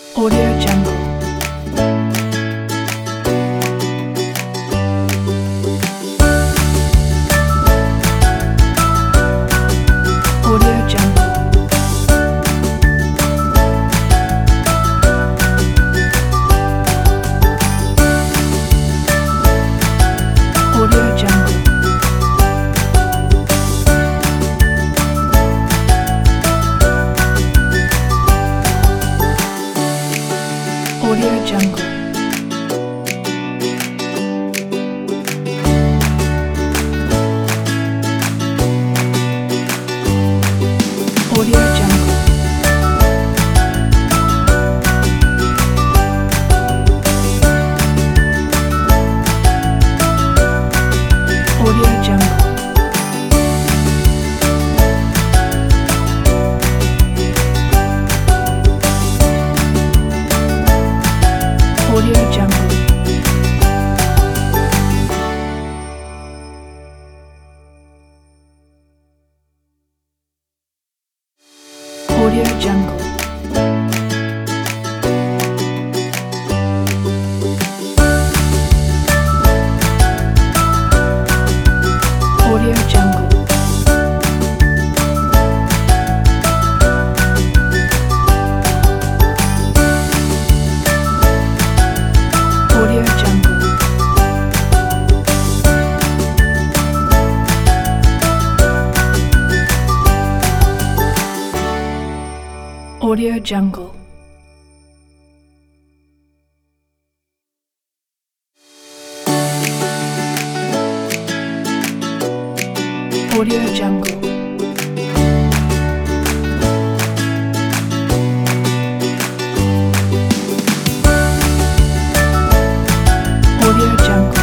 Audio Jungle. Audio Jungle. Audio Jungle. Audio Jungle. Audio Jungle. Audio Jungle. Audio Jungle. Audio Jungle. Audio Jungle. Audio Jungle. Audio Jungle. Audio Jungle. Audio Jungle.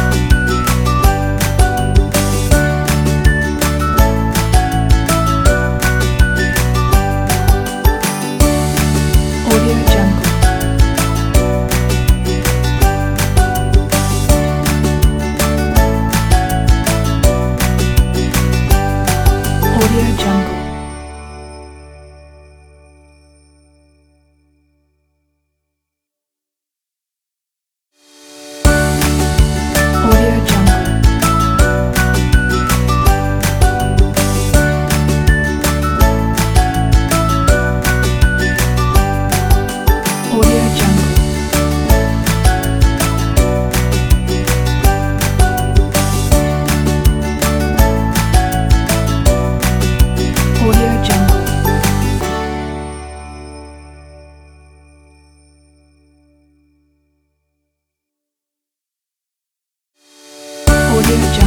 Audio Jungle. Audio Jungle. Audio Jungle. Audio Jungle. Audio Jungle. Audio Jungle.